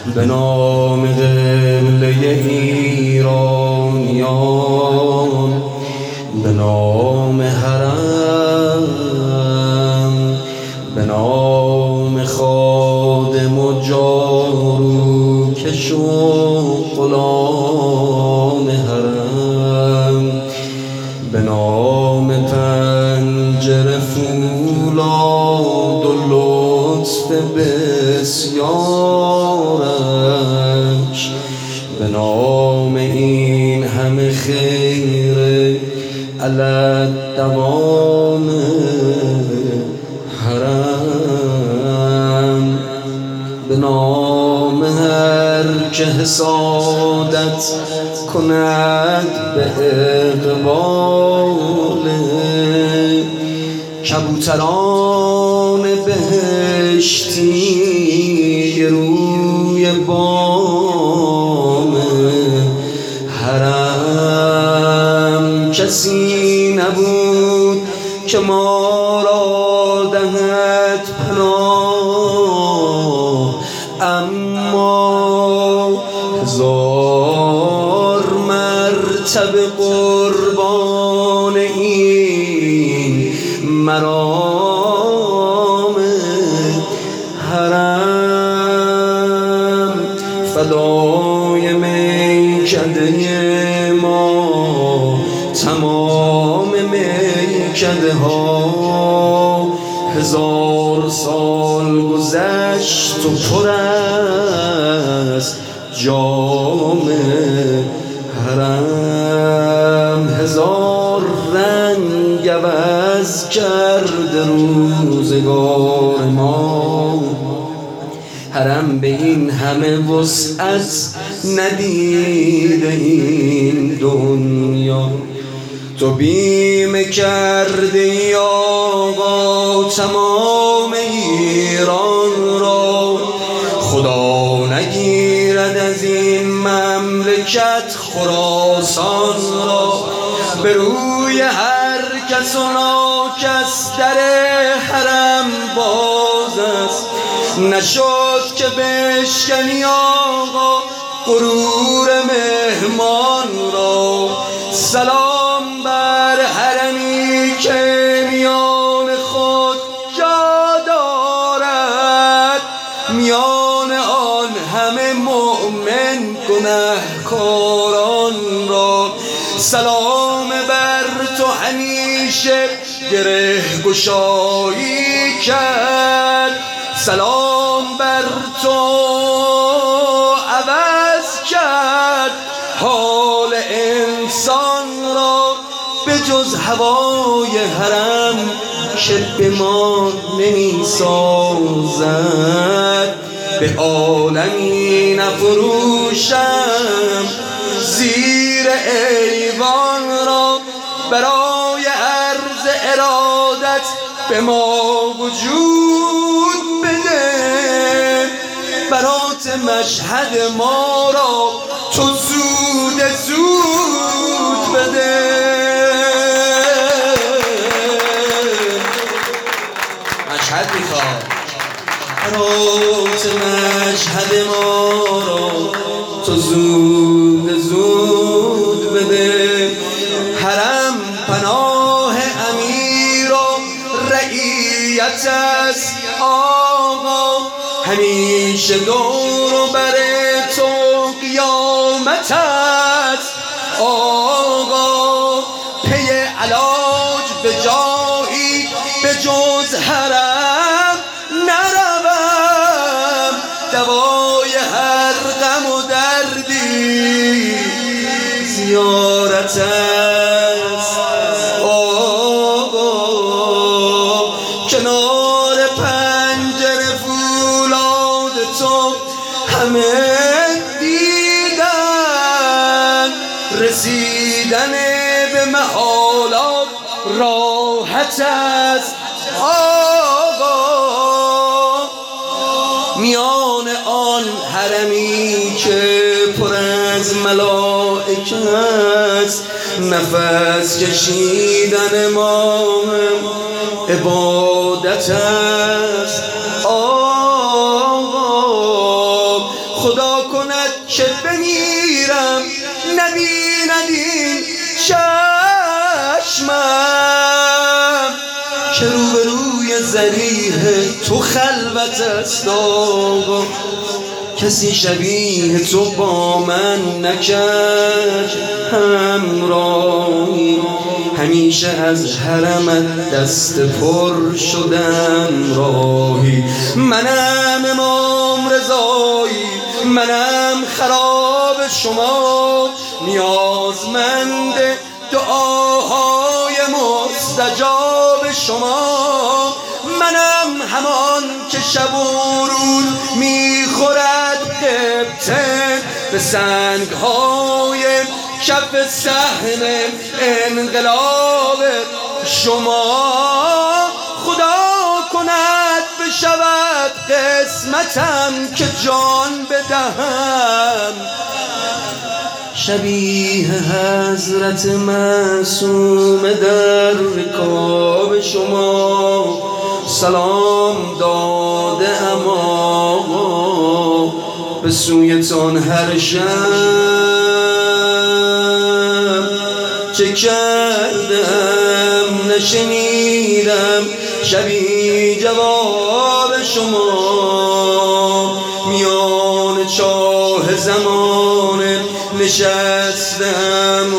به نام قبله ایرانیان، به نام حرم، به نام خادم و جاروکش و غلام حرم، به نام پنجره فولاد و لطف بسیارش، به نام این همه خیر علت دوام حرم، به نام هر که حسادت کند به اقبال کبوتران بهشتی روی بام حرم. کسی نبود که ما را دهد پناه، اما هزار مرتبه قربان این مرام حرم. فدای میکده ما تمام میکده ها، هزار سال گذشت و پر است جام حرم. هزار رنگ عوض کرد روزگار ما، حرم به این همه وسعت ندیده این دنیا. تو بیمه کردی آقا تمام ایران را، خدا نگیرد از این مملکت خراسان را. به روی هر کس و ناکس در حرم باز است، نشد که بشکنی آقا غرور مهمان را. سلام بر حرمی که میان خود جا دارد، میان آن همه مؤمن گنهکاران را. سلام بر تو همیشه گره گشایی کرد، سلام بر تو عوض کرد حال انسان را. به جز هوای حرم که به ما نمی سازد، به عالمی نفروشم زیر ایوان را. برای عرض ارادت به ما وجود بده، برات مشهد ما را تو زود زود بده. مشهد میخواد برات مشهد ما را تو زود زود بده. حرم پناه امیر و رعیت است آقا، همیشه دور و بر تو قیامت است آقا. پی علاج به جایی به جز حرم نروم، دوای هر غم و دردی زیارت است آقا. کنار پنجره فولاد تو همه دیدن، رسیدن به محالات راحت است آقا. میان آن حرمی که پر از ملائکه است، نفس کشیدن ما هم عبادت است آقا. خدا کند که بمیرم نبیند این چشمم که روبروی ذریح تو خلوت است آقا کسی شبیه تو با من نکرد همراهی همیشه از حرمت دست پر شدم راهی منم امام رضایی منم خراب شما نیازمند دعاهای مستجاب شما منم همان که شب و روز میخورد قبطه به سنگهای کف صحن انقلاب شما خدا کند بشود قسمتم که جان بدهم شبیه حضرت معصوم در رکاب شما سلام داده اما به سویتان هر شب چه کردم نشنیدم شبیه جواب شما میان چاه زمان نشستم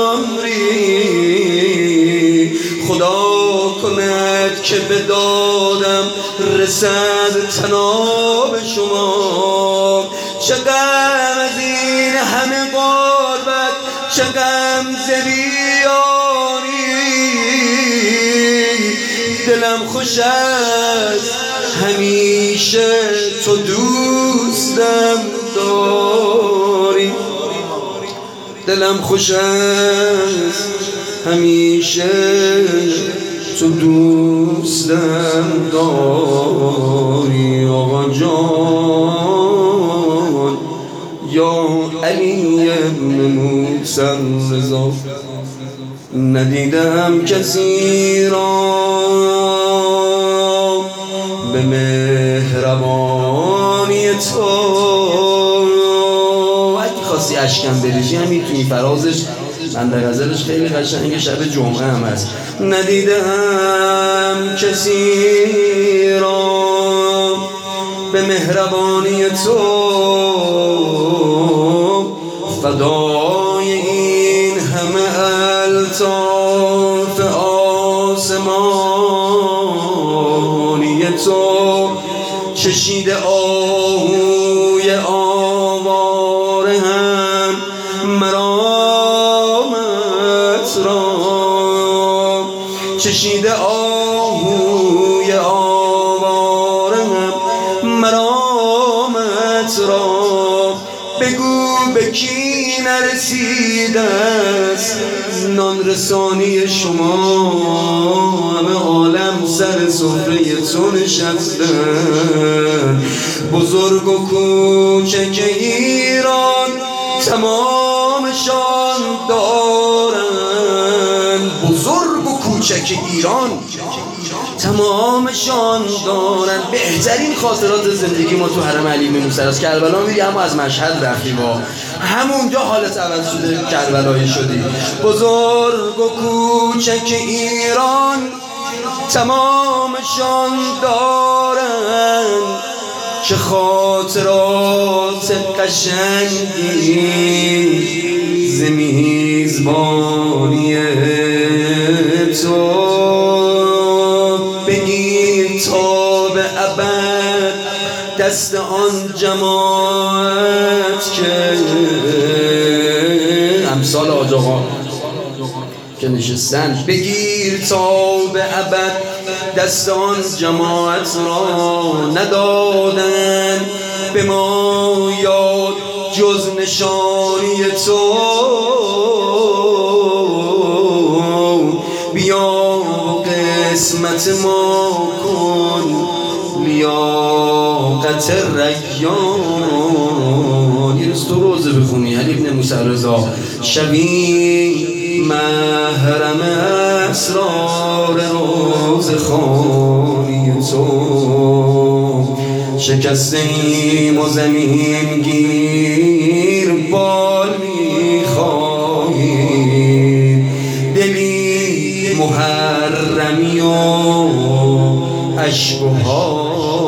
عمری خدا کند که به دادم رسد تناب شما چه غم از این همه غربت چه غم ز بیاری دلم خوش است همیشه تو دوستم داری دلم خوش است همیشه تو دوستم داری آقا جان یا علی ابن موسی رضا ندیدم کسی را به مهربانی تو اگه خواستی اشکم بریزی هم میتونی فرازش بنده غزلش خیلی قشنگه شب جمعه هم هست ندیدم کسی را به مهربانی تو فدای این همه الطاف آسمانی تو چشیده آهوی آواره هم مرامت را چشیده آهوی آواره هم مرامت را بگو به کی نرسیده است نان رسانی شما همه عالم سر سفره تو نشستن بزرگ و کوچک ایران تمامشان دارن بزرگ و کوچک ایران تمامشان دارن بهترین خاطرات زندگی ما تو حرم علی بن موسی است کربلا میری اما از مشهد رفتی با همونجا حالت عوض شده کربلایی شدی بزرگ و کوچک ایران تمامشان دارن چه خاطرات قشنگی ز میزبانی تو بگیر تا به ابد دست آن جماعت که امثال حاج آقا که نشستن بگیر تا به ابد دست آن جماعت را ندادن به ما یاد جز نشانی تو بیا قسمت ما کن لیاقت ریان یه روز تو روزه بخونی علی ابن موسی رضا شبی محرم اسرار روز خانی تو شکستیم و زمین گیر بال میخواهیم، دلی محرمی و عشق و